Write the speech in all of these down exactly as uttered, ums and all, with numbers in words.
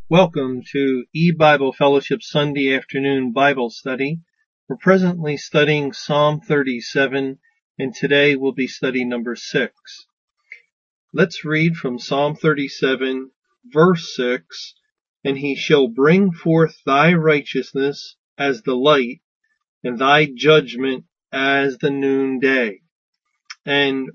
Welcome to E-Bible Fellowship Sunday Afternoon Bible Study. We're presently studying Psalm thirty-seven, and today will be study number six. Let's read from Psalm thirty-seven, verse six, "And he shall bring forth thy righteousness as the light, and thy judgment as the noonday." And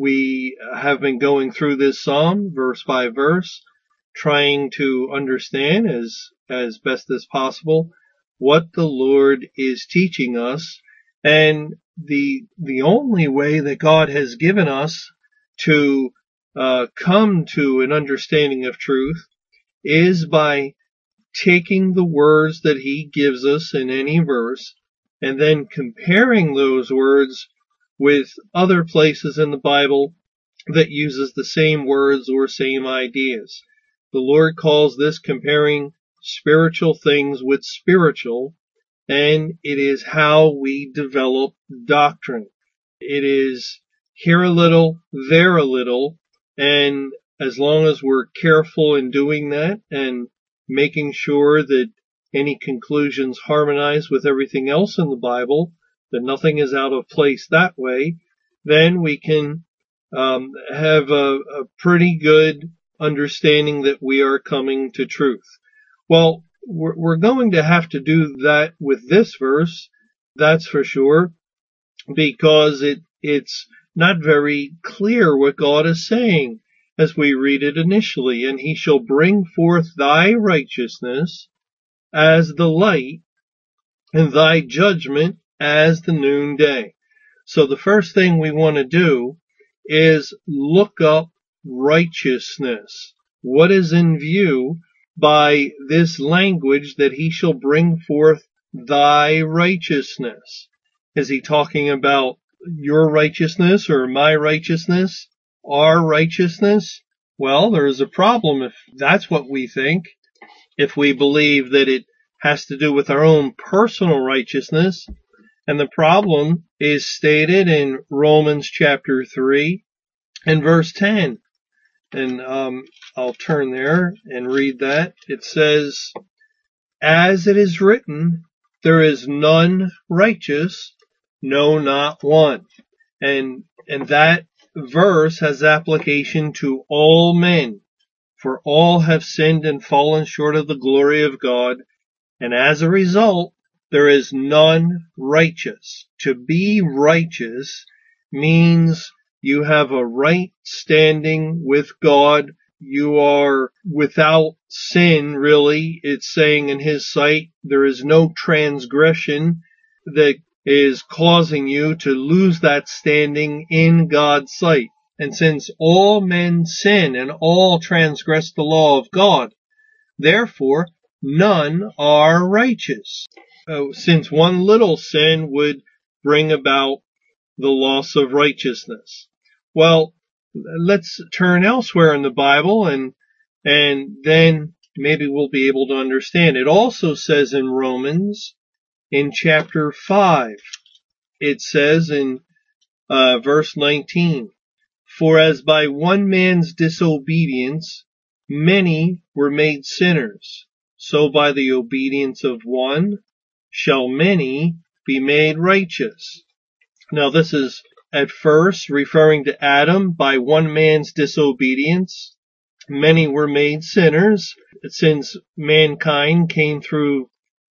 we have been going through this psalm, verse by verse, trying to understand as, as best as possible what the Lord is teaching us. And the, the only way that God has given us to uh, come to an understanding of truth is by taking the words that he gives us in any verse and then comparing those words with other places in the Bible that uses the same words or same ideas. The Lord calls this comparing spiritual things with spiritual, and it is how we develop doctrine. It is here a little, there a little, and as long as we're careful in doing that and making sure that any conclusions harmonize with everything else in the Bible, that nothing is out of place that way, then we can um, have a, a pretty good understanding that we are coming to truth. Well, we're, we're going to have to do that with this verse, that's for sure, because it it's not very clear what God is saying as we read it initially. "And he shall bring forth thy righteousness as the light, and thy judgment as the noonday." So the first thing we want to do is look up righteousness. What is in view by this language that he shall bring forth thy righteousness? Is he talking about your righteousness or my righteousness, our righteousness? Well, there is a problem if that's what we think. If we believe that it has to do with our own personal righteousness, and the problem is stated in Romans chapter three and verse ten. And um, I'll turn there and read that. It says, "As it is written, there is none righteous, no, not one." And, and that verse has application to all men. "For all have sinned and fallen short of the glory of God, and as a result, there is none righteous." To be righteous means you have a right standing with God. You are without sin, really. It's saying in his sight, there is no transgression that is causing you to lose that standing in God's sight. And since all men sin and all transgress the law of God, therefore none are righteous. Uh, since one little sin would bring about the loss of righteousness. Well, let's turn elsewhere in the Bible and and then maybe we'll be able to understand. It also says in Romans, in chapter five, it says in uh, verse nineteen, "For as by one man's disobedience many were made sinners, so by the obedience of one shall many be made righteous." Now this is at first referring to Adam. By one man's disobedience, many were made sinners. Since mankind came through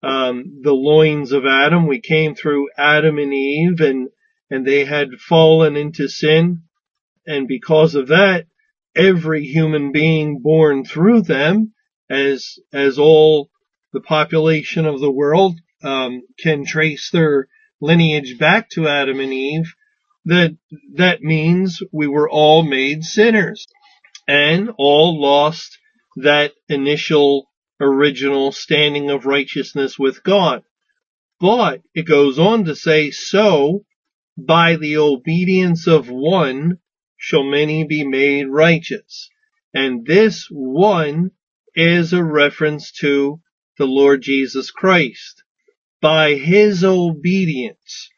um, the loins of Adam, we came through Adam and Eve, and, and they had fallen into sin. And because of that, every human being born through them, as, as all the population of the world um, can trace their lineage back to Adam and Eve, that that means we were all made sinners and all lost that initial original standing of righteousness with God. But it goes on to say, "So by the obedience of one shall many be made righteous." And this one is a reference to the Lord Jesus Christ. By his obedience,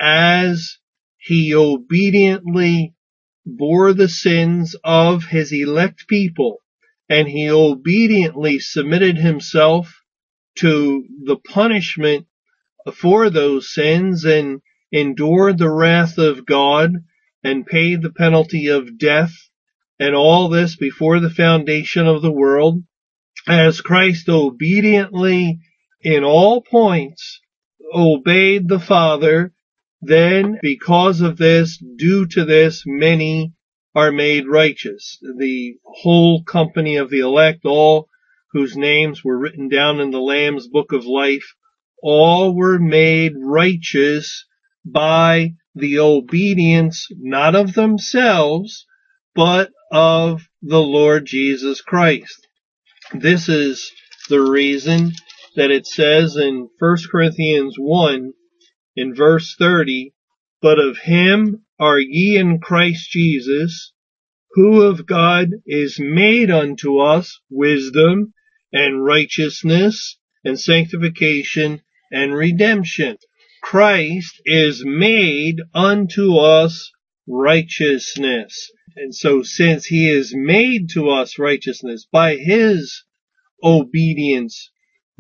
as he obediently bore the sins of his elect people and he obediently submitted himself to the punishment for those sins and endured the wrath of God and paid the penalty of death, and all this before the foundation of the world, as Christ obediently in all points obeyed the Father, then because of this, due to this, many are made righteous. The whole company of the elect, all whose names were written down in the Lamb's book of life, all were made righteous by the obedience, not of themselves, but of the Lord Jesus Christ. This is the reason that it says in First Corinthians one, in verse thirty, but of him are ye in Christ Jesus, who of God is made unto us wisdom and righteousness and sanctification and redemption. Christ is made unto us righteousness. And so since he is made to us righteousness by his obedience,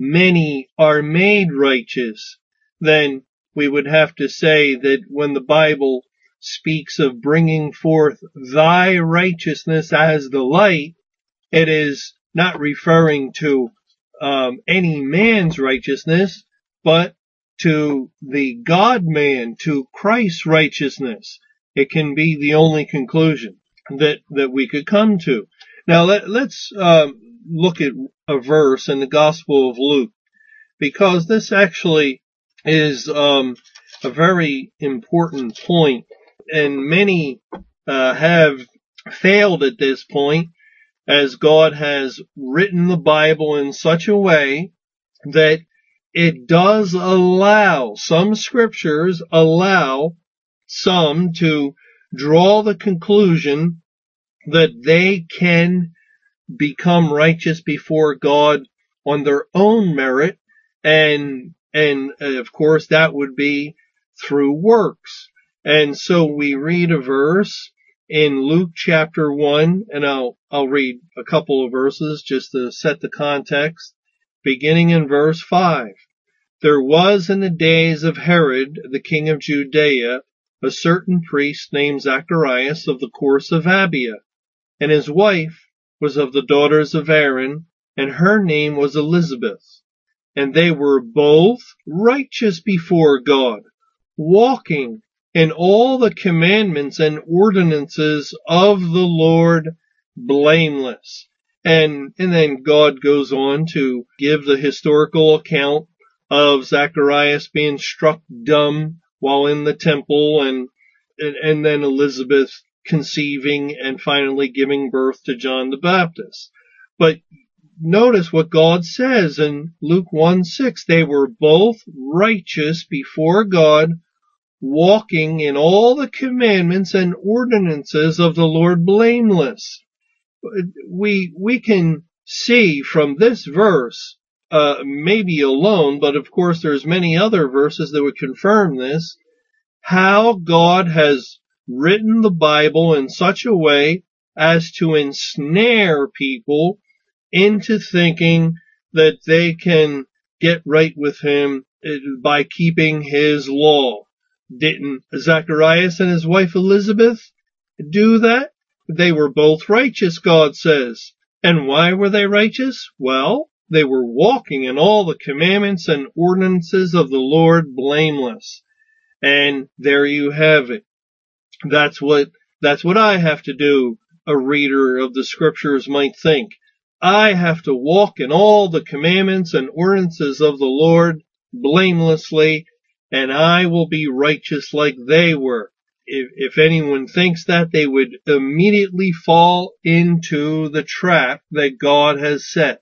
many are made righteous, then we would have to say that when the Bible speaks of bringing forth thy righteousness as the light, it is not referring to um, any man's righteousness, but to the God-man, to Christ's righteousness. It can be the only conclusion that, that we could come to. Now let, let's um, look at a verse in the Gospel of Luke, because this actually is um, a very important point, and many uh, have failed at this point, as God has written the Bible in such a way that it does allow, some scriptures allow some to draw the conclusion that they can become righteous before God on their own merit, and and of course that would be through works. And so we read a verse in Luke chapter one, and I'll I'll read a couple of verses just to set the context, beginning in verse five. There was in the days of Herod, the king of Judea, a certain priest named Zacharias of the course of Abia, and his wife was of the daughters of Aaron, and her name was Elizabeth. And they were both righteous before God, walking in all the commandments and ordinances of the Lord blameless. And, and then God goes on to give the historical account of Zacharias being struck dumb while in the temple, and, and, and then Elizabeth conceiving and finally giving birth to John the Baptist. But notice what God says in Luke one six. They were both righteous before God, walking in all the commandments and ordinances of the Lord blameless. We, we can see from this verse, uh, maybe alone, but of course there's many other verses that would confirm this, how God has written the Bible in such a way as to ensnare people into thinking that they can get right with him by keeping his law. Didn't Zacharias and his wife Elizabeth do that? They were both righteous, God says. And why were they righteous? Well, they were walking in all the commandments and ordinances of the Lord blameless. And there you have it. That's what, that's what I have to do, a reader of the scriptures might think. I have to walk in all the commandments and ordinances of the Lord blamelessly, and I will be righteous like they were. If, if anyone thinks that, they would immediately fall into the trap that God has set.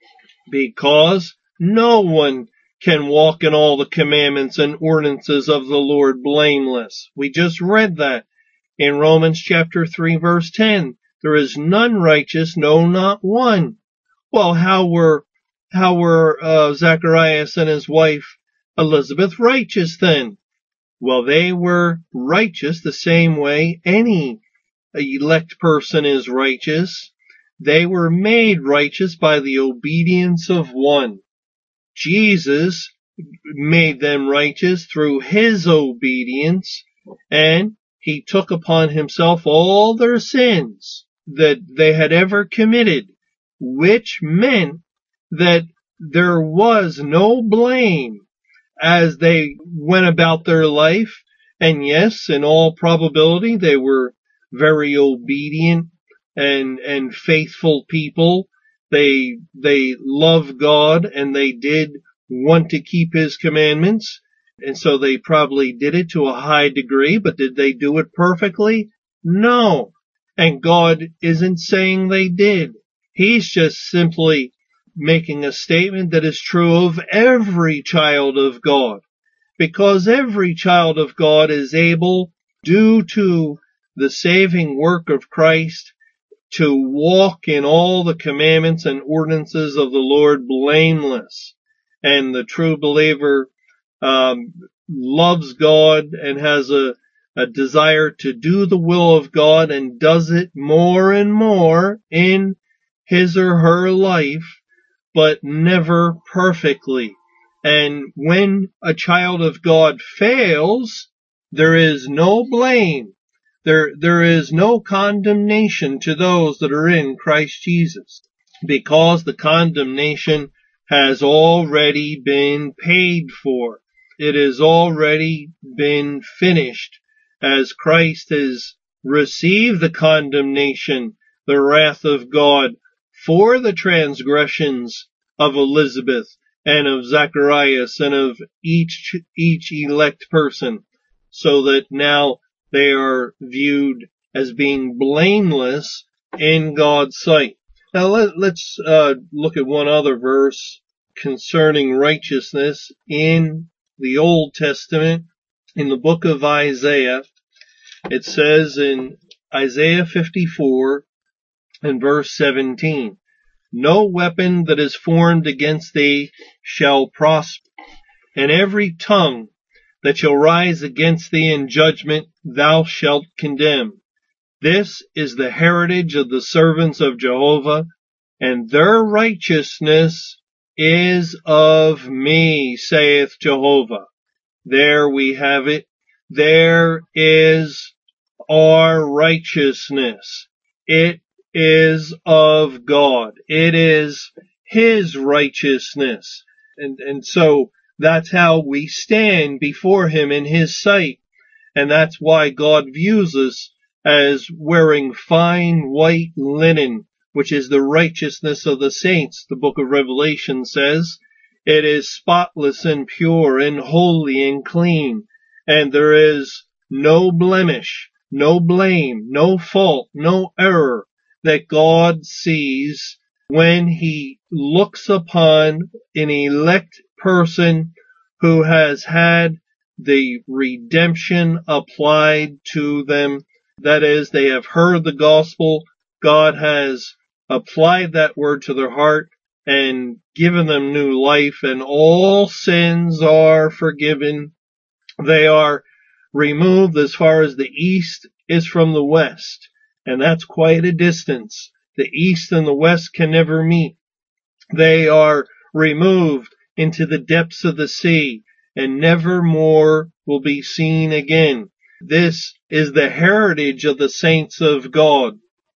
Because no one can walk in all the commandments and ordinances of the Lord blameless. We just read that in Romans chapter three verse ten. There is none righteous, no, not one. Well, how were, how were, uh, Zacharias and his wife Elizabeth righteous then? Well, they were righteous the same way any elect person is righteous. they were made righteous by the obedience of one. Jesus made them righteous through his obedience, and he took upon himself all their sins that they had ever committed, which meant that there was no blame as they went about their life. And yes, in all probability, they were very obedient and, and faithful people. They, they loved God and they did want to keep his commandments. And so they probably did it to a high degree, but did they do it perfectly? No. And God isn't saying they did. He's just simply making a statement that is true of every child of God, because every child of God is able, due to the saving work of Christ, to walk in all the commandments and ordinances of the Lord blameless. And the true believer um, loves God and has a, a desire to do the will of God and does it more and more in his or her life, but never perfectly. And when a child of God fails, there is no blame. There, there is no condemnation to those that are in Christ Jesus, because the condemnation has already been paid for. It has already been finished, as Christ has received the condemnation, the wrath of God, for the transgressions of Elizabeth and of Zacharias and of each, each elect person, so that now they are viewed as being blameless in God's sight. Now let, let's uh, look at one other verse concerning righteousness in the Old Testament. In the book of Isaiah, it says in Isaiah fifty-four and verse seventeen, "No weapon that is formed against thee shall prosper, and every tongue that shall rise against thee in judgment thou shalt condemn. This is the heritage of the servants of Jehovah, and their righteousness is of me, saith Jehovah." There we have it. There is our righteousness. It is of God. It is his righteousness. And, and so that's how we stand before him in his sight. And that's why God views us as wearing fine white linen, which is the righteousness of the saints. The book of Revelation says it is spotless and pure and holy and clean. And there is no blemish, no blame, no fault, no error that God sees when he looks upon an elect person who has had the redemption applied to them. That is, they have heard the gospel. God has applied that word to their heart and given them new life, and all sins are forgiven. They are removed as far as the east is from the west, and that's quite a distance. The east and the west can never meet. They are removed into the depths of the sea and never more will be seen again. This is the heritage of the saints of God,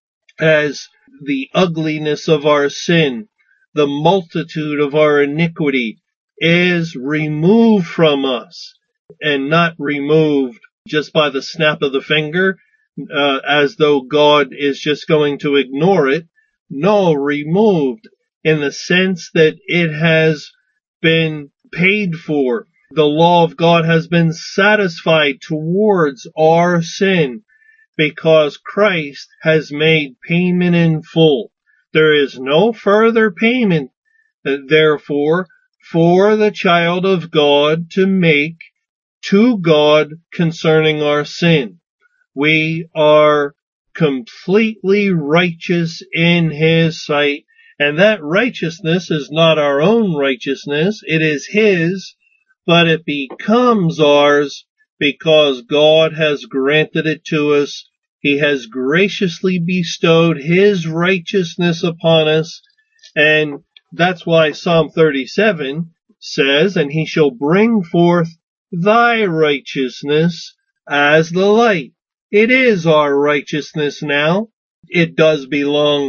as the ugliness of our sin, the multitude of our iniquity is removed from us, and not removed just by the snap of the finger, uh, as though God is just going to ignore it. No, removed in the sense that it has been paid for. The law of God has been satisfied towards our sin because Christ has made payment in full. There is no further payment, therefore, for the child of God to make to God concerning our sin. We are completely righteous in his sight, and that righteousness is not our own righteousness, it is his, but it becomes ours because God has granted it to us. He has graciously bestowed his righteousness upon us. And that's why Psalm thirty-seven says, and he shall bring forth thy righteousness as the light. It is our righteousness now. It does belong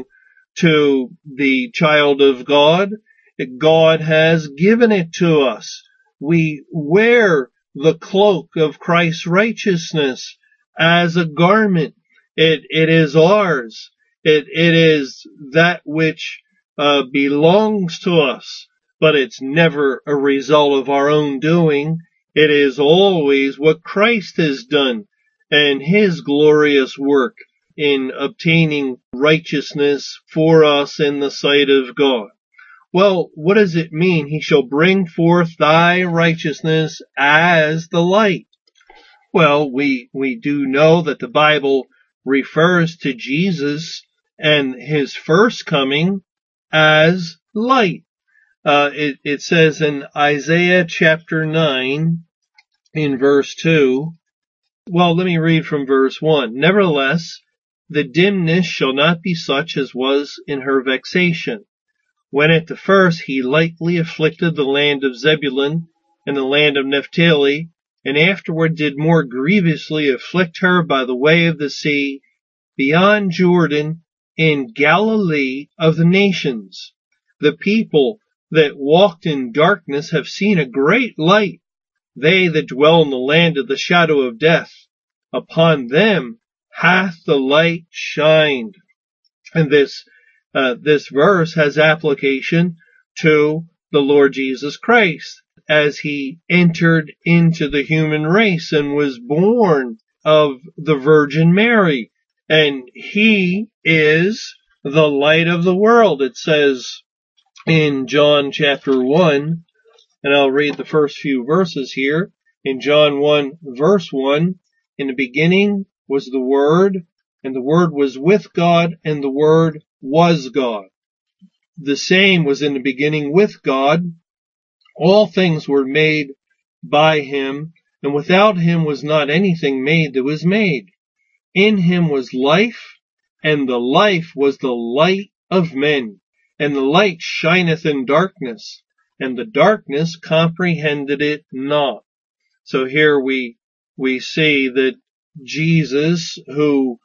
to the child of God. God has given it to us. We wear the cloak of Christ's righteousness as a garment. It, it is ours. It, it is that which uh, belongs to us, but it's never a result of our own doing. It is always what Christ has done and his glorious work in obtaining righteousness for us in the sight of God. Well, what does it mean? He shall bring forth thy righteousness as the light. Well, we, we do know that the Bible refers to Jesus and his first coming as light. Uh, it, it says in Isaiah chapter nine in verse two, well, let me read from verse one. Nevertheless, the dimness shall not be such as was in her vexation, when at the first he lightly afflicted the land of Zebulun and the land of Naphtali, and afterward did more grievously afflict her by the way of the sea, beyond Jordan, in Galilee of the nations. The people that walked in darkness have seen a great light. They that dwell in the land of the shadow of death, upon them hath the light shined. And this Uh, this verse has application to the Lord Jesus Christ as he entered into the human race and was born of the Virgin Mary. And he is the light of the world. It says in John chapter one, and I'll read the first few verses here. In John one verse one, in the beginning was the Word, and the Word was with God, and the Word was God. The same was in the beginning with God. All things were made by him, and without him was not anything made that was made. In him was life, and the life was the light of men. And the light shineth in darkness, and the darkness comprehended it not. So here we, we see that Jesus, who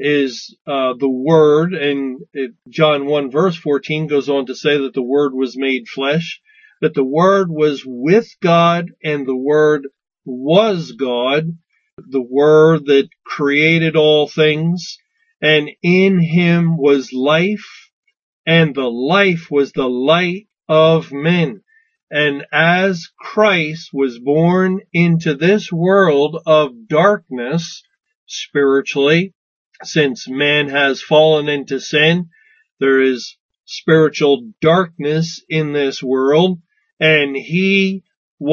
is uh, the Word, and it, John one verse fourteen goes on to say that the Word was made flesh, that the Word was with God, and the Word was God, the Word that created all things, and in him was life, and the life was the light of men. And as Christ was born into this world of darkness, spiritually, since man has fallen into sin, there is spiritual darkness in this world, and he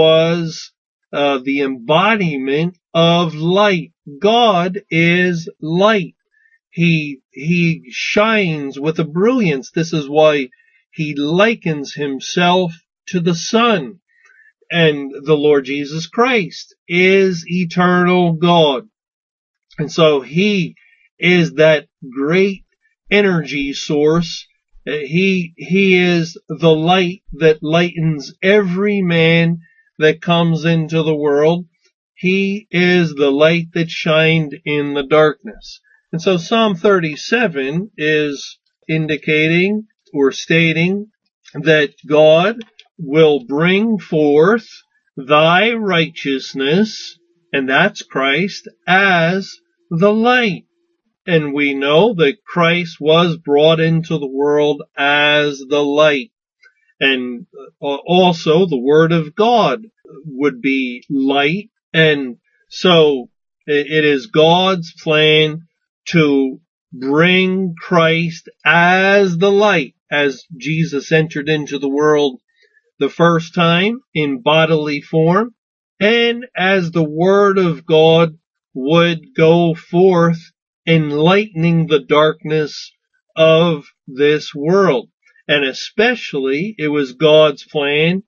was uh, the embodiment of light. God is light. He, he shines with a brilliance. This is why he likens himself to the sun. And the Lord Jesus Christ is eternal God. And so he is that great energy source. He, he is the light that lightens every man that comes into the world. He is the light that shined in the darkness. And so Psalm thirty-seven is indicating or stating that God will bring forth thy righteousness, and that's Christ, as the light. And we know that Christ was brought into the world as the light. And also the Word of God would be light. And so it is God's plan to bring Christ as the light, as Jesus entered into the world the first time in bodily form, and as the Word of God would go forth enlightening the darkness of this world. And especially it was God's plan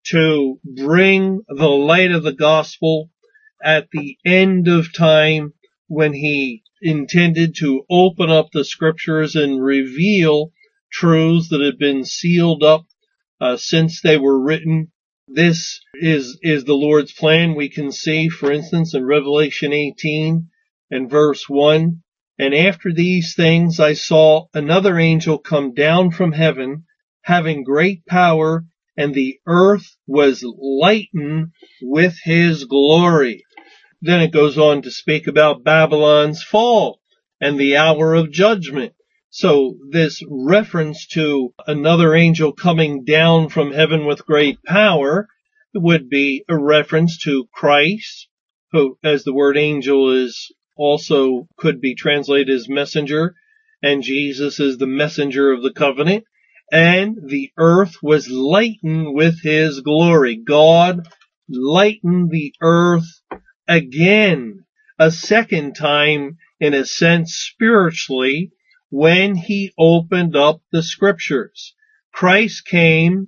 to bring the light of the gospel at the end of time when he intended to open up the scriptures and reveal truths that had been sealed up uh, since they were written. This is, is the Lord's plan. We can see, for instance, in Revelation eighteen and verse one, and after these things I saw another angel come down from heaven, having great power, and the earth was lightened with his glory. Then it goes on to speak about Babylon's fall and the hour of judgment. So this reference to another angel coming down from heaven with great power would be a reference to Christ, who, as the word angel is also could be translated as messenger, and Jesus is the messenger of the covenant, and the earth was lightened with his glory. God lightened the earth again, a second time, in a sense, spiritually, when he opened up the scriptures. Christ came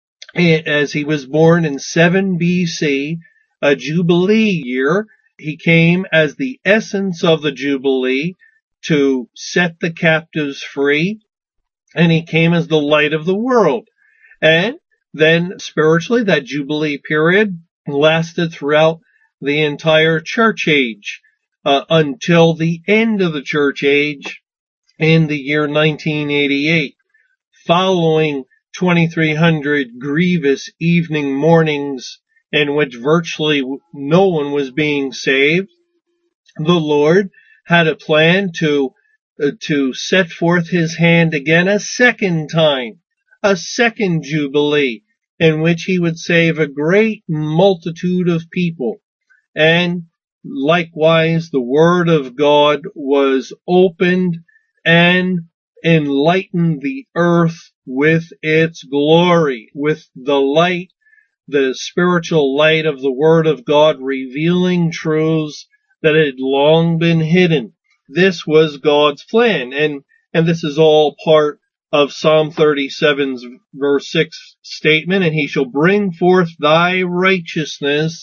as he was born in seven B C, a Jubilee year. He came as the essence of the Jubilee to set the captives free, and he came as the light of the world. And then spiritually, that Jubilee period lasted throughout the entire church age uh, until the end of the church age in the year nineteen eighty-eight. Following twenty-three hundred grievous evening mornings in which virtually no one was being saved, the Lord had a plan to uh, to set forth his hand again a second time, a second Jubilee, in which he would save a great multitude of people. And likewise, the word of God was opened and enlightened the earth with its glory, with the light, the spiritual light of the word of God, revealing truths that had long been hidden. This was God's plan, and, and this is all part of Psalm thirty-seven's verse six statement, and he shall bring forth thy righteousness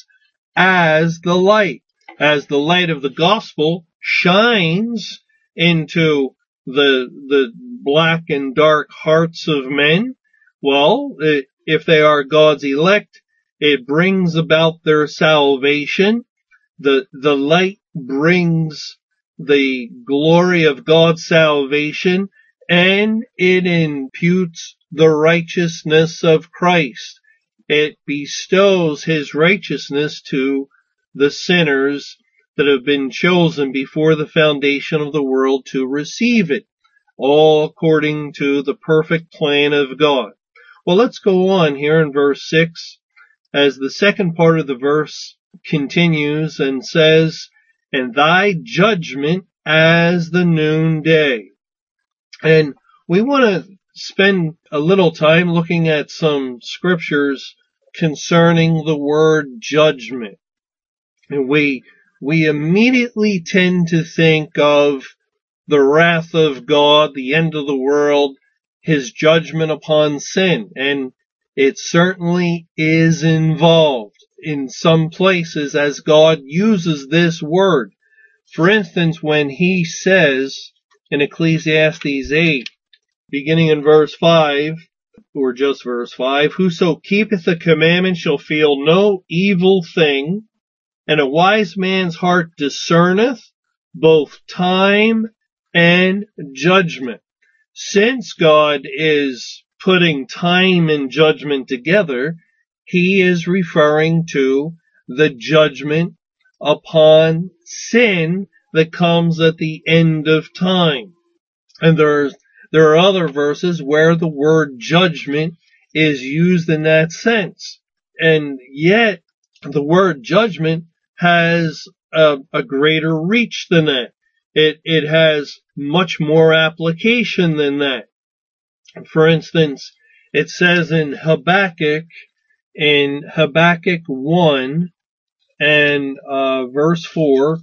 as the light, as the light of the gospel shines into the, the black and dark hearts of men. Well, it, if they are God's elect, it brings about their salvation. The, the light brings the glory of God's salvation, and it imputes the righteousness of Christ. It bestows his righteousness to the sinners that have been chosen before the foundation of the world to receive it, all according to the perfect plan of God. Well, let's go on here in verse six, as the second part of the verse continues and says, and thy judgment as the noonday. And we want to spend a little time looking at some scriptures concerning the word judgment. And we, we immediately tend to think of the wrath of God, the end of the world, his judgment upon sin. And it certainly is involved in some places as God uses this word. For instance, when he says in Ecclesiastes eight, beginning in verse five, or just verse five, whoso keepeth the commandment shall feel no evil thing, and a wise man's heart discerneth both time and judgment. Since God is putting time and judgment together, he is referring to the judgment upon sin that comes at the end of time. And there's There are other verses where the word judgment is used in that sense. And yet, the word judgment has a, a greater reach than that. It, it has much more application than that. For instance, it says in Habakkuk, in Habakkuk one and uh, verse four,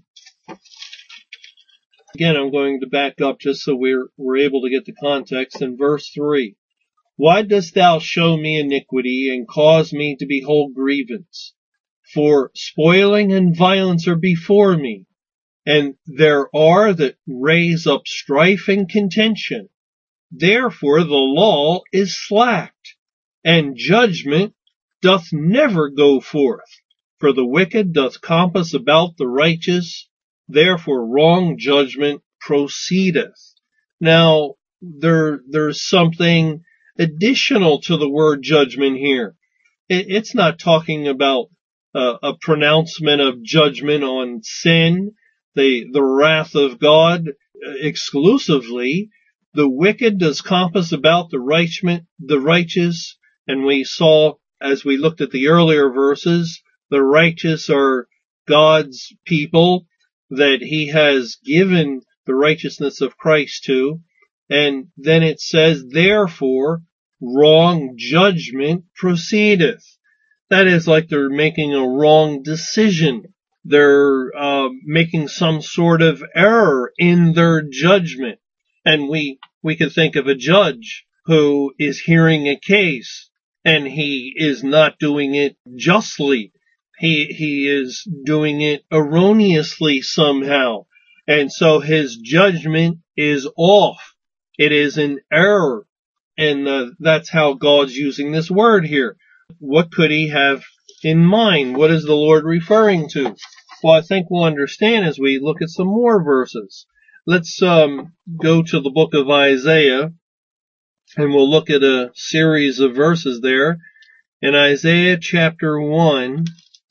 again, I'm going to back up just so we're, we're able to get the context. In verse three, why dost thou show me iniquity and cause me to behold grievance? For spoiling and violence are before me, and there are that raise up strife and contention. Therefore the law is slacked, and judgment doth never go forth. For the wicked doth compass about the righteous, therefore wrong judgment proceedeth. Now, there, there's something additional to the word judgment here. It, it's not talking about uh, a pronouncement of judgment on sin, the, the wrath of God exclusively. The wicked does compass about the righteous, the righteous, and we saw, as we looked at the earlier verses, the righteous are God's people that he has given the righteousness of Christ to. And then it says, therefore, wrong judgment proceedeth. That is like they're making a wrong decision. They're uh, making some sort of error in their judgment. And we, we could think of a judge who is hearing a case and he is not doing it justly. He, he is doing it erroneously somehow. And so his judgment is off. It is an error. And uh, that's how God's using this word here. What could he have in mind? What is the Lord referring to? Well, I think we'll understand as we look at some more verses. Let's um, go to the book of Isaiah, and we'll look at a series of verses there. In Isaiah chapter one,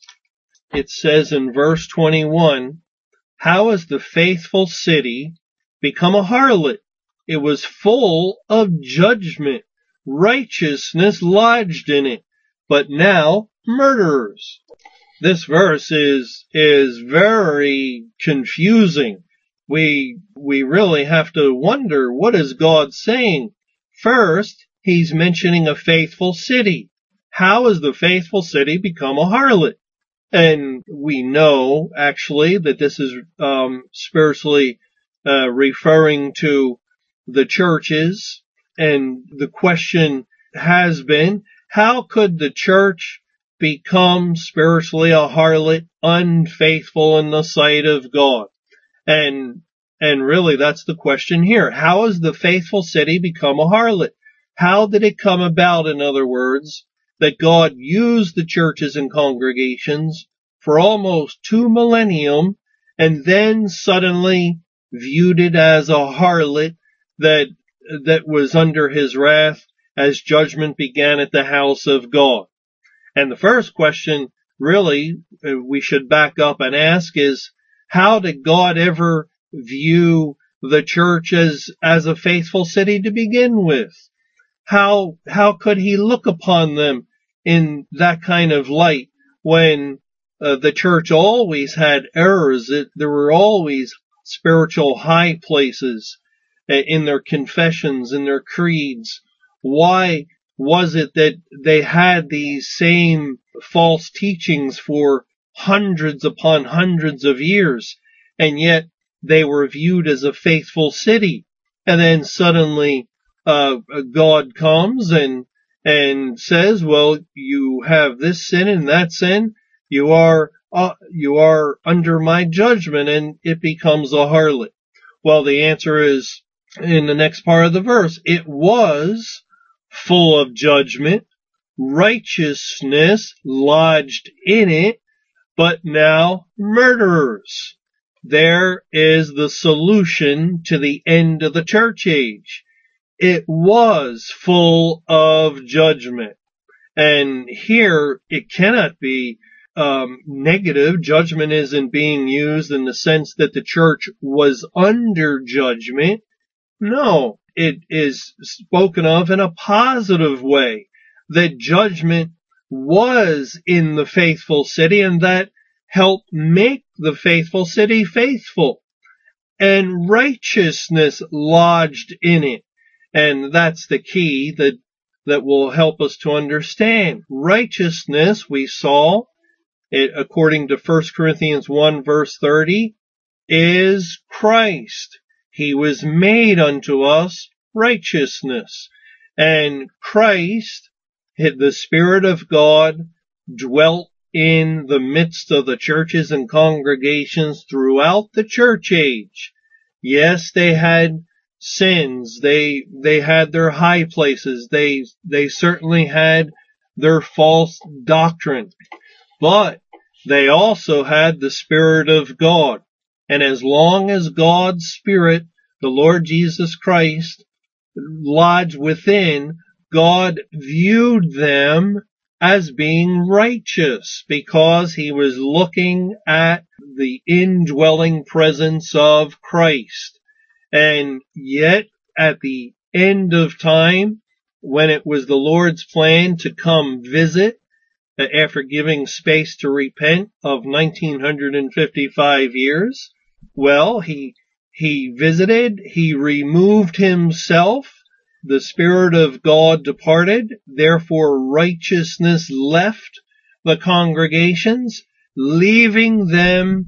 it says in verse twenty-one, how has the faithful city become a harlot? It was full of judgment. Righteousness lodged in it, but now murderers. This verse is, is very confusing. We, we really have to wonder, what is God saying? First, he's mentioning a faithful city. How has the faithful city become a harlot? And we know, actually, that this is um, spiritually uh, referring to the churches. And the question has been, how could the church become spiritually a harlot, unfaithful in the sight of God? And and really, that's the question here. How has the faithful city become a harlot? How did it come about, in other words, that God used the churches and congregations for almost two millennium and then suddenly viewed it as a harlot that that was under his wrath as judgment began at the house of God? And the first question, really, we should back up and ask is, how did God ever view the church as, as a faithful city to begin with? How, how could he look upon them in that kind of light when uh, the church always had errors? It, there were always spiritual high places uh, in their confessions, in their creeds. Why was it that they had these same false teachings for hundreds upon hundreds of years, and yet they were viewed as a faithful city? And then suddenly uh God comes and and says, well, you have this sin and that sin, you are uh, you are under my judgment, and it becomes a harlot. Well, the answer is in the next part of the verse. It was full of judgment, righteousness lodged in it, but now murderers. There is the solution to the end of the church age. It was full of judgment. And here it cannot be um, negative. Judgment isn't being used in the sense that the church was under judgment. No, it is spoken of in a positive way, that judgment was in the faithful city, and that helped make the faithful city faithful, and righteousness lodged in it. And that's the key that, that will help us to understand. Righteousness, we saw, it, according to First Corinthians one verse thirty, is Christ. He was made unto us righteousness. And Christ, the Spirit of God, dwelt in the midst of the churches and congregations throughout the church age. Yes, they had sins. They, they had their high places. They, they certainly had their false doctrine, but they also had the Spirit of God. And as long as God's Spirit, the Lord Jesus Christ, lodged within, God viewed them as being righteous because he was looking at the indwelling presence of Christ. And yet, at the end of time, when it was the Lord's plan to come visit, after giving space to repent of nineteen fifty-five years, well, he, he visited, he removed himself, the Spirit of God departed, therefore righteousness left the congregations, leaving them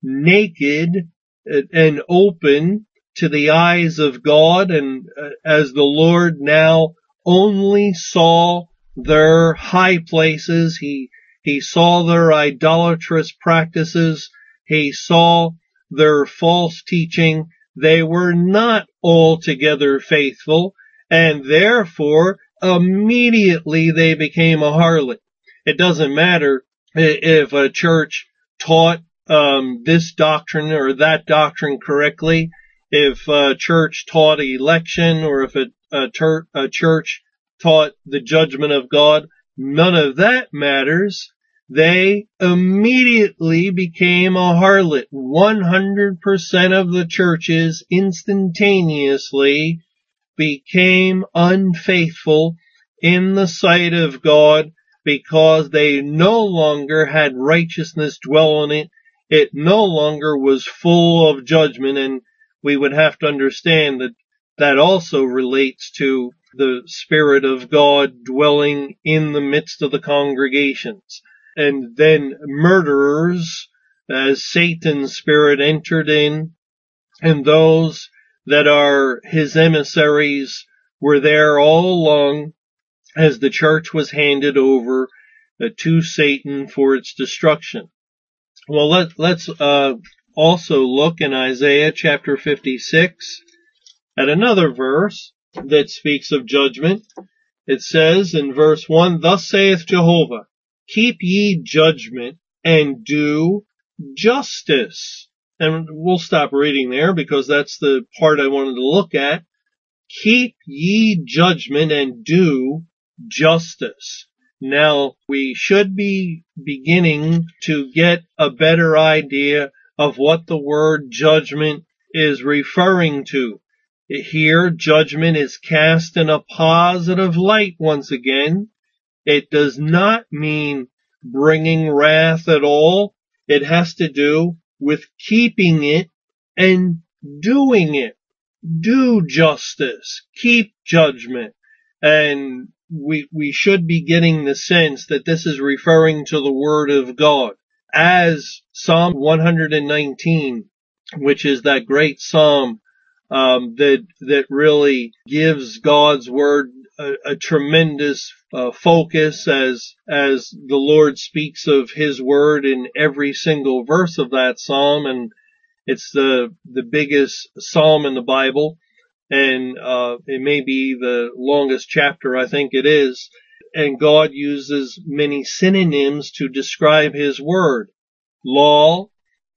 naked and open to the eyes of God, and as the Lord now only saw their high places, he, he saw their idolatrous practices, he saw their false teaching, they were not altogether faithful, and therefore immediately they became a harlot. It doesn't matter if a church taught um, this doctrine or that doctrine correctly, if a church taught election, or if a, a, ter- a church taught the judgment of God, none of that matters. They immediately became a harlot. one hundred percent of the churches instantaneously became unfaithful in the sight of God because they no longer had righteousness dwell in it. It no longer was full of judgment, and we would have to understand that that also relates to the Spirit of God dwelling in the midst of the congregations. And then murderers, as Satan's spirit entered in, and those that are his emissaries were there all along as the church was handed over uh, to Satan for its destruction. Well, let, let's uh, also look in Isaiah chapter fifty-six at another verse that speaks of judgment. It says in verse one, "Thus saith Jehovah, keep ye judgment and do justice." And we'll stop reading there because that's the part I wanted to look at. Keep ye judgment and do justice. Now, we should be beginning to get a better idea of what the word judgment is referring to. Here, judgment is cast in a positive light once again. It does not mean bringing wrath at all. It has to do with keeping it and doing it. Do justice. Keep judgment. And we, we should be getting the sense that this is referring to the Word of God. As Psalm one nineteen, which is that great psalm um, that that really gives God's Word a, a tremendous uh, focus as as the Lord speaks of His Word in every single verse of that psalm, and it's the the biggest psalm in the Bible, and uh, it may be the longest chapter, I think it is. And God uses many synonyms to describe His Word. Law,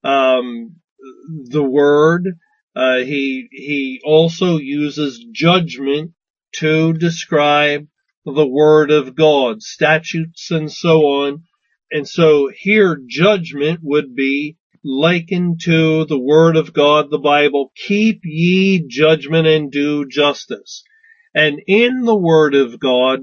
um, the Word. Uh, he he also uses judgment to describe the Word of God, statutes and so on. And so here judgment would be likened to the Word of God, the Bible. Keep ye judgment and do justice. And in the Word of God,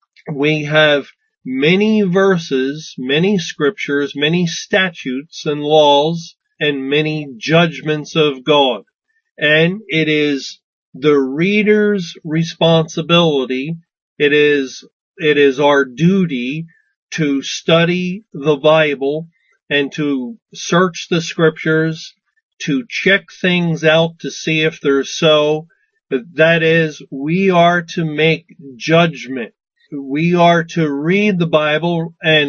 we have many verses, many scriptures, many statutes and laws, and many judgments of God. And it is the reader's responsibility, it is, it is our duty to study the Bible and to search the scriptures, to check things out to see if they're so. That is, we are to make judgment. We are to read the Bible and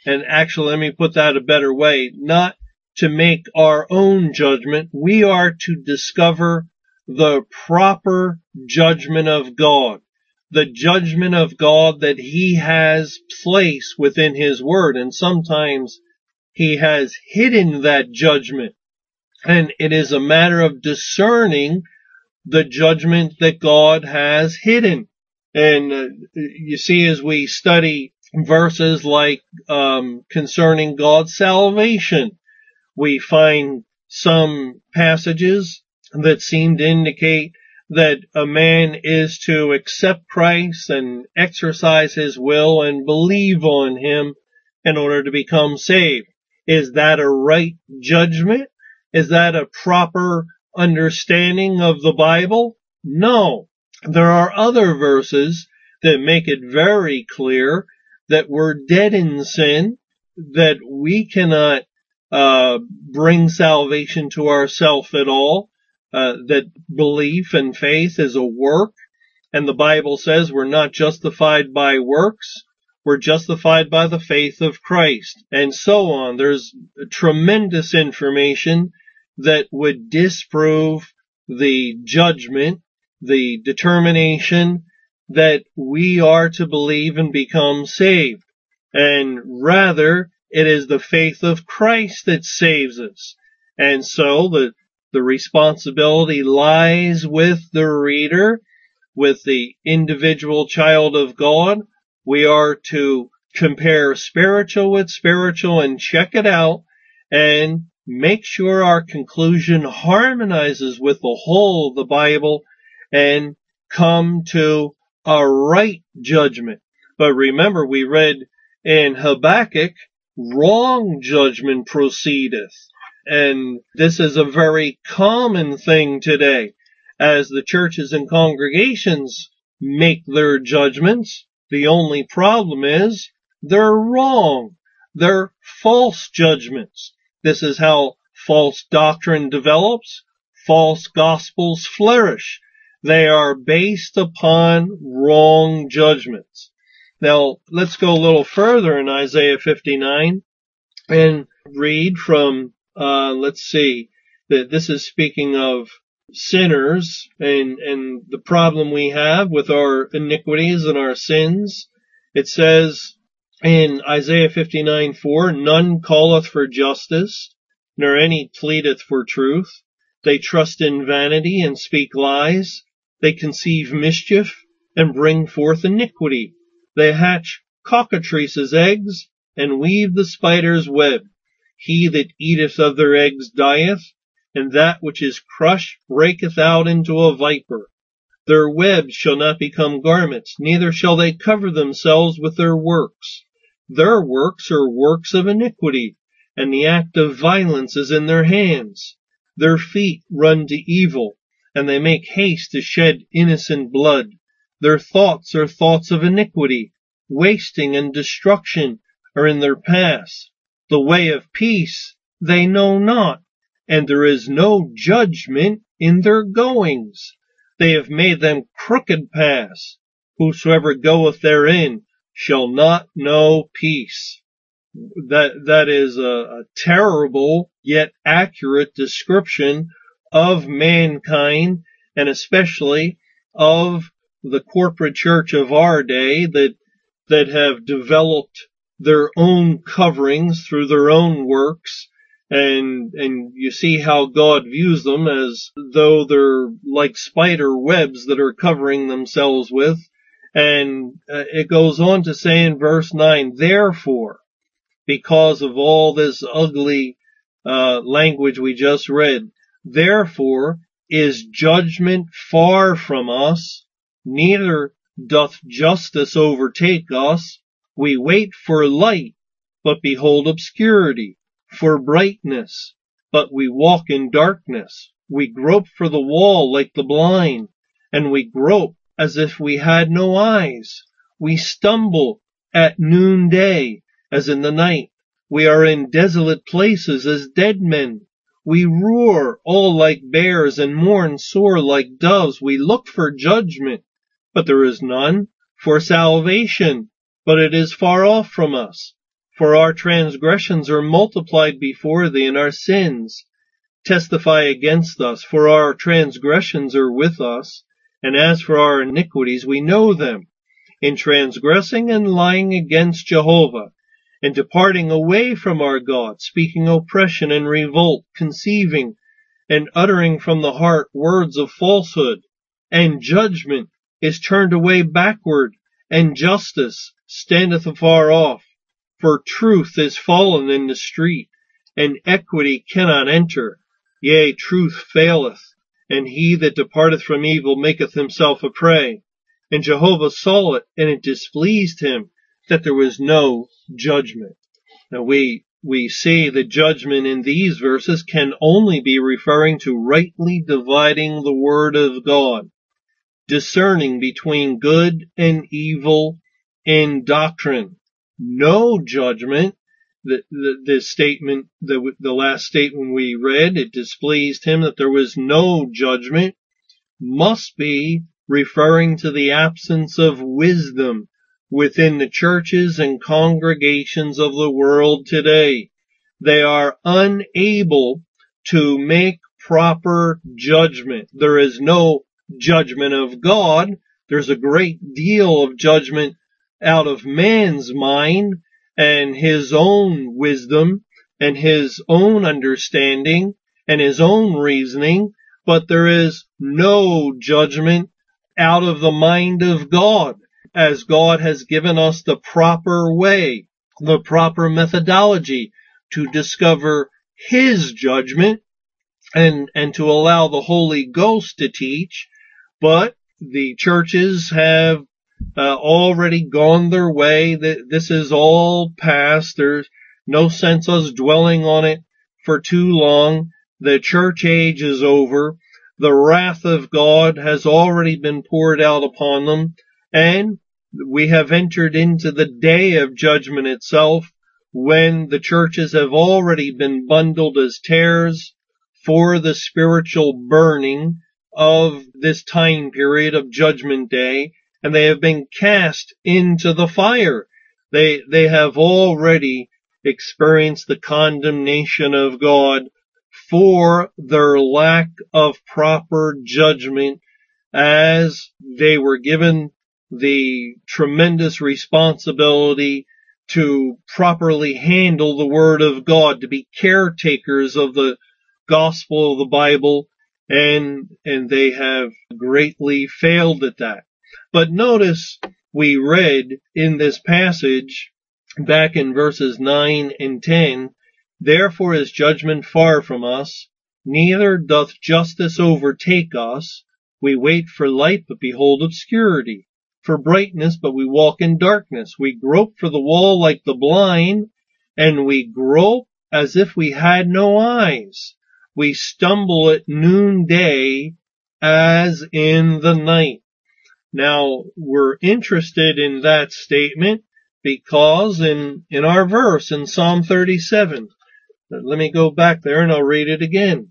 And actually, let me put that a better way, not to make our own judgment. We are to discover the proper judgment of God, the judgment of God that he has placed within his word. And sometimes he has hidden that judgment. And it is a matter of discerning the judgment that God has hidden. And uh, you see, as we study verses like um, concerning God's salvation, we find some passages that seem to indicate that a man is to accept Christ and exercise his will and believe on him in order to become saved. Is that a right judgment? Is that a proper understanding of the Bible? No. There are other verses that make it very clear that we're dead in sin, that we cannot uh bring salvation to ourselves at all, uh, that belief and faith is a work, and the Bible says we're not justified by works, we're justified by the faith of Christ, and so on. There's tremendous information that would disprove the judgment, the determination that we are to believe and become saved. And rather, it is the faith of Christ that saves us. And so the, the responsibility lies with the reader, with the individual child of God. We are to compare spiritual with spiritual and check it out and make sure our conclusion harmonizes with the whole of the Bible and come to a right judgment. But remember, we read in Habakkuk, wrong judgment proceedeth. And this is a very common thing today. As the churches and congregations make their judgments, the only problem is they're wrong. They're false judgments. This is how false doctrine develops. False gospels flourish. They are based upon wrong judgments. Now, let's go a little further in Isaiah fifty-nine and read from, uh, let's see, that this is speaking of sinners and, and the problem we have with our iniquities and our sins. It says in Isaiah fifty-nine four, none calleth for justice, nor any pleadeth for truth. They trust in vanity and speak lies. They conceive mischief and bring forth iniquity. They hatch cockatrices' eggs and weave the spider's web. He that eateth of their eggs dieth, and that which is crushed breaketh out into a viper. Their webs shall not become garments, neither shall they cover themselves with their works. Their works are works of iniquity, and the act of violence is in their hands. Their feet run to evil, and they make haste to shed innocent blood. Their thoughts are thoughts of iniquity. Wasting and destruction are in their paths. The way of peace they know not, and there is no judgment in their goings. They have made them crooked paths. Whosoever goeth therein shall not know peace. That, that is a, a terrible yet accurate description of mankind, and especially of the corporate church of our day that, that have developed their own coverings through their own works. And, and you see how God views them as though they're like spider webs that are covering themselves with. And uh, it goes on to say in verse nine, therefore, because of all this ugly uh, language we just read, therefore is judgment far from us, neither doth justice overtake us. We wait for light, but behold obscurity, for brightness, but we walk in darkness. We grope for the wall like the blind, and we grope as if we had no eyes. We stumble at noonday, as in the night. We are in desolate places as dead men. We roar all like bears and mourn sore like doves. We look for judgment, but there is none, for salvation, but it is far off from us. For our transgressions are multiplied before thee, and our sins testify against us. For our transgressions are with us, and as for our iniquities, we know them, in transgressing and lying against Jehovah, and departing away from our God, speaking oppression and revolt, conceiving and uttering from the heart words of falsehood. And judgment is turned away backward, and justice standeth afar off. For truth is fallen in the street, and equity cannot enter. Yea, truth faileth, and he that departeth from evil maketh himself a prey. And Jehovah saw it, and it displeased him that there was no judgment. Now we, we see the judgment in these verses can only be referring to rightly dividing the word of God, discerning between good and evil in doctrine. No judgment, the, the, the statement, the, the last statement we read, it displeased him that there was no judgment, must be referring to the absence of wisdom within the churches and congregations of the world today. They are unable to make proper judgment. There is no judgment of God. There's a great deal of judgment out of man's mind and his own wisdom and his own understanding and his own reasoning, but there is no judgment out of the mind of God, as God has given us the proper way, the proper methodology to discover his judgment and, and to allow the Holy Ghost to teach. But the churches have uh, already gone their way. This is all past. There's no sense us dwelling on it for too long. The church age is over. The wrath of God has already been poured out upon them, and we have entered into the day of judgment itself, when the churches have already been bundled as tares for the spiritual burning of this time period of Judgment Day, and they have been cast into the fire. They, they have already experienced the condemnation of God for their lack of proper judgment, as they were given the tremendous responsibility to properly handle the Word of God, to be caretakers of the gospel of the Bible, and, and they have greatly failed at that. But notice we read in this passage, back in verses nine and ten, therefore is judgment far from us, neither doth justice overtake us. We wait for light, but behold obscurity. For brightness, but we walk in darkness. We grope for the wall like the blind, and we grope as if we had no eyes. We stumble at noonday as in the night. Now, we're interested in that statement because in, in our verse in Psalm thirty-seven, let me go back there and I'll read it again.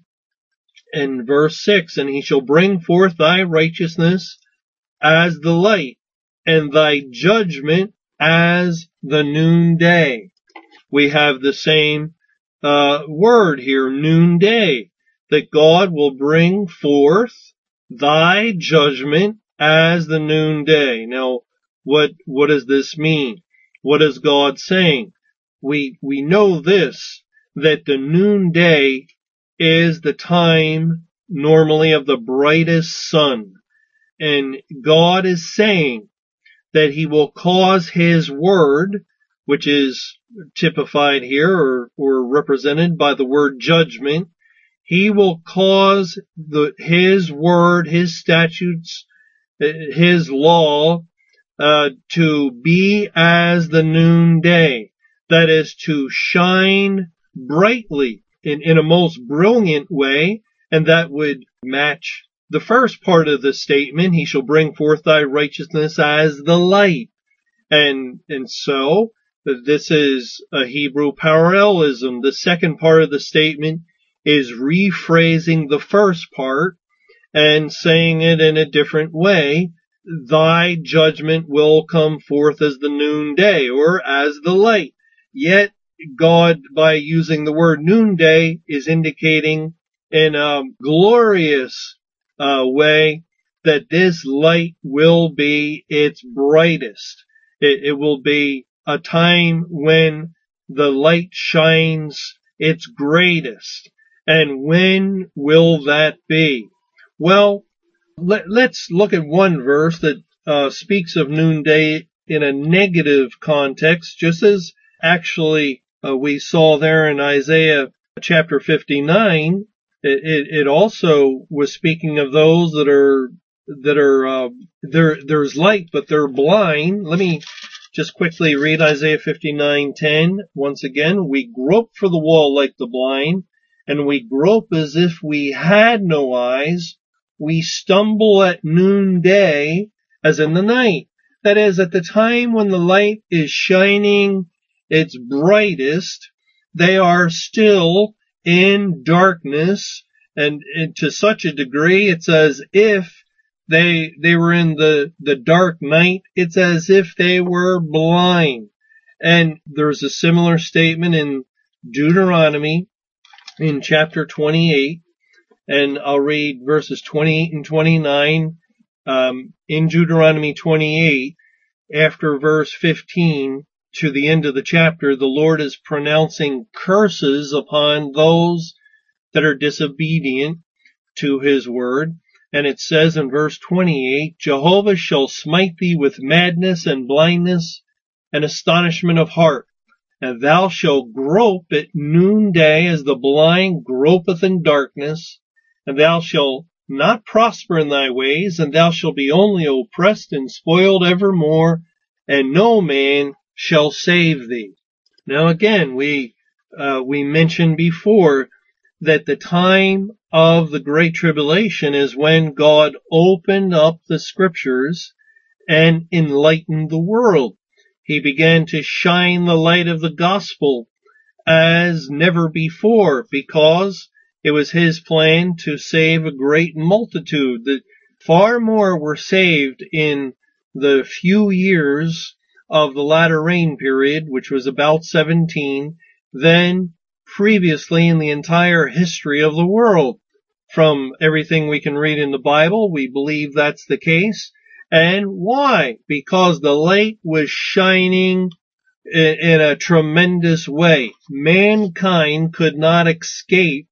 In verse six, and he shall bring forth thy righteousness as the light, and thy judgment as the noonday. We have the same uh, word here, noonday, that God will bring forth thy judgment as the noonday. Now, what what does this mean? What is God saying? We we know this, that the noonday is the time normally of the brightest sun, and God is saying that he will cause his word, which is typified here or, or represented by the word judgment, he will cause the, his word, his statutes, his law, uh, to be as the noonday. That is, to shine brightly in, in a most brilliant way, and that would match the first part of the statement, he shall bring forth thy righteousness as the light. And, and so, this is a Hebrew parallelism. The second part of the statement is rephrasing the first part and saying it in a different way. Thy judgment will come forth as the noonday, or as the light. Yet God, by using the word noonday, is indicating in a glorious uh, way that this light will be its brightest. It, it will be a time when the light shines its greatest. And when will that be? Well, let, let's look at one verse that uh, speaks of noonday in a negative context, just as actually uh, we saw there in Isaiah chapter fifty-nine. It, it, it also was speaking of those that are that are uh, there. There's light, but they're blind. Let me just quickly read Isaiah fifty-nine ten once again. We grope for the wall like the blind, and we grope as if we had no eyes. We stumble at noonday as in the night. That is, at the time when the light is shining its brightest, they are still in darkness, and, and to such a degree, it's as if they they were in the, the dark night. It's as if they were blind. And there's a similar statement in Deuteronomy in chapter twenty-eight. And I'll read verses twenty-eight and twenty-nine um, in Deuteronomy twenty-eight. After verse fifteen to the end of the chapter, the Lord is pronouncing curses upon those that are disobedient to his word. And it says in verse twenty-eight, Jehovah shall smite thee with madness and blindness and astonishment of heart. And thou shalt grope at noonday as the blind gropeth in darkness. And thou shalt not prosper in thy ways, and thou shalt be only oppressed and spoiled evermore, and no man shall save thee. Now again, we uh, we mentioned before that the time of the Great Tribulation is when God opened up the Scriptures and enlightened the world. He began to shine the light of the gospel as never before, because it was his plan to save a great multitude. That far more were saved in the few years of the latter rain period, which was about seventeen, than previously in the entire history of the world. From everything we can read in the Bible, we believe that's the case. And why? Because the light was shining in a tremendous way. Mankind could not escape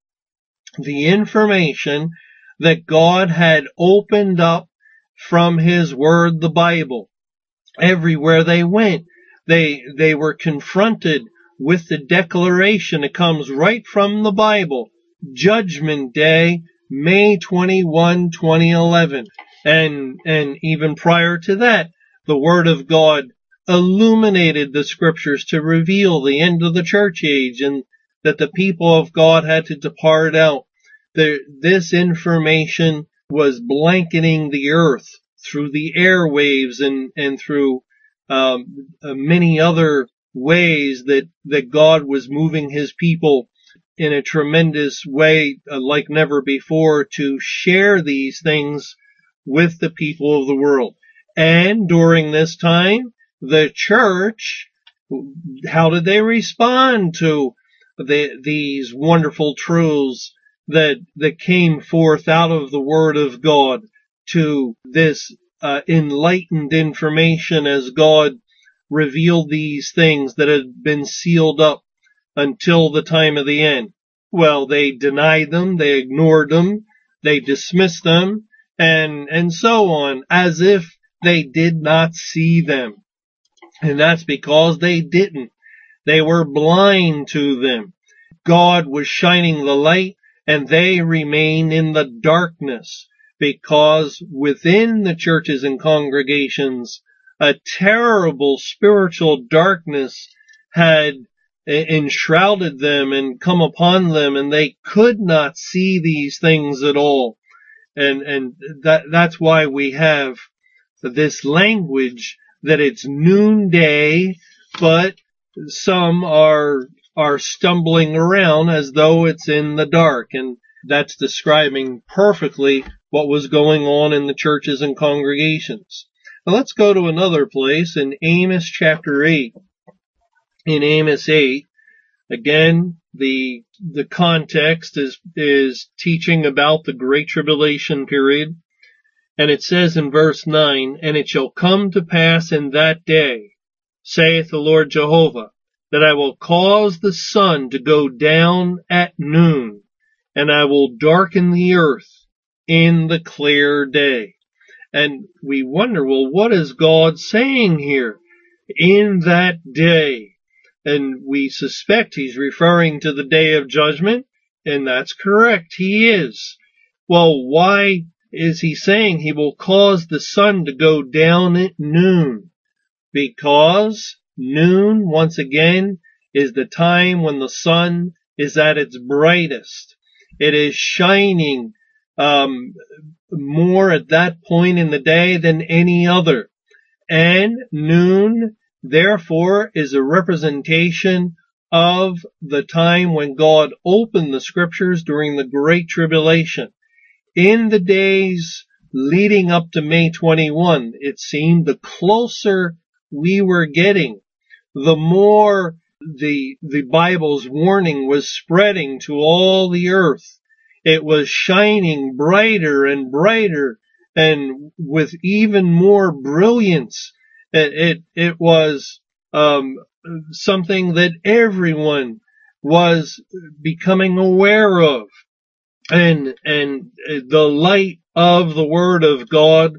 the information that God had opened up from his word, the Bible. Everywhere they went, they, they were confronted with the declaration that comes right from the Bible. Judgment Day, May twenty-first, twenty eleven. And, and even prior to that, the Word of God illuminated the Scriptures to reveal the end of the church age and that the people of God had to depart out. The, this information was blanketing the earth through the airwaves and, and through um, uh, many other ways that, that God was moving his people in a tremendous way uh, like never before to share these things with the people of the world. And during this time, the church, how did they respond to the, these wonderful truths that, that came forth out of the Word of God, to this uh, enlightened information as God revealed these things that had been sealed up until the time of the end? Well, they denied them, they ignored them, they dismissed them, and, and so on, as if they did not see them. And that's because they didn't. They were blind to them. God was shining the light, and they remained in the darkness, because within the churches and congregations, a terrible spiritual darkness had enshrouded them and come upon them, and they could not see these things at all. And, and that, that's why we have this language that it's noonday, but some are, are stumbling around as though it's in the dark. And that's describing perfectly what was going on in the churches and congregations. Now let's go to another place in Amos chapter eight. in Amos eight. Again, the the context is is teaching about the Great Tribulation period. And it says in verse nine, "And it shall come to pass in that day, saith the Lord Jehovah, that I will cause the sun to go down at noon, and I will darken the earth in the clear day." And we wonder, well, what is God saying here? In that day. And we suspect he's referring to the day of judgment, and that's correct. He is. Well, why is he saying he will cause the sun to go down at noon? Because noon, once again, is the time when the sun is at its brightest. It is shining um, more at that point in the day than any other. And noon, therefore, is a representation of the time when God opened the scriptures during the Great Tribulation. In the days leading up to May twenty-first, it seemed the closer we were getting, the more the, the Bible's warning was spreading to all the earth. It was shining brighter and brighter and with even more brilliance. It, it, it was, um, something that everyone was becoming aware of. And, and the light of the Word of God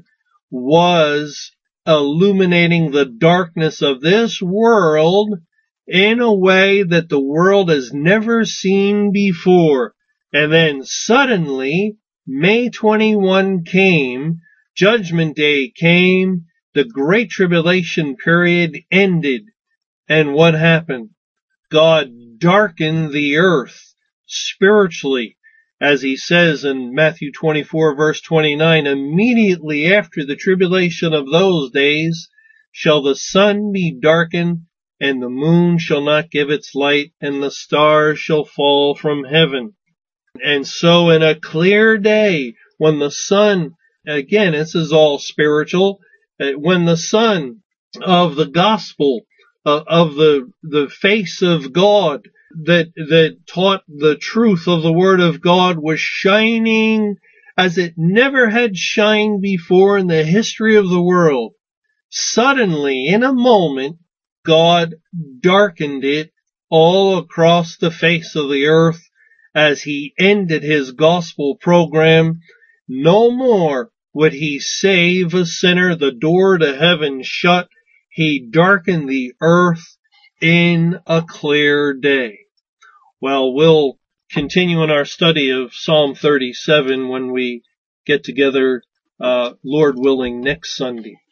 was illuminating the darkness of this world in a way that the world has never seen before. And then suddenly, May twenty-first came, Judgment Day came, the Great Tribulation period ended. And what happened? God darkened the earth spiritually. As he says in Matthew twenty-four verse twenty-nine, "Immediately after the tribulation of those days shall the sun be darkened, and the moon shall not give its light, and the stars shall fall from heaven." And so in a clear day, when the sun, again, this is all spiritual, when the sun of the gospel, uh, of the, the face of God, that, that taught the truth of the Word of God was shining as it never had shined before in the history of the world. Suddenly, in a moment, God darkened it all across the face of the earth as he ended his gospel program. No more would he save a sinner, the door to heaven shut. He darkened the earth in a clear day. Well, we'll continue in our study of Psalm thirty-seven when we get together, uh, Lord willing, next Sunday.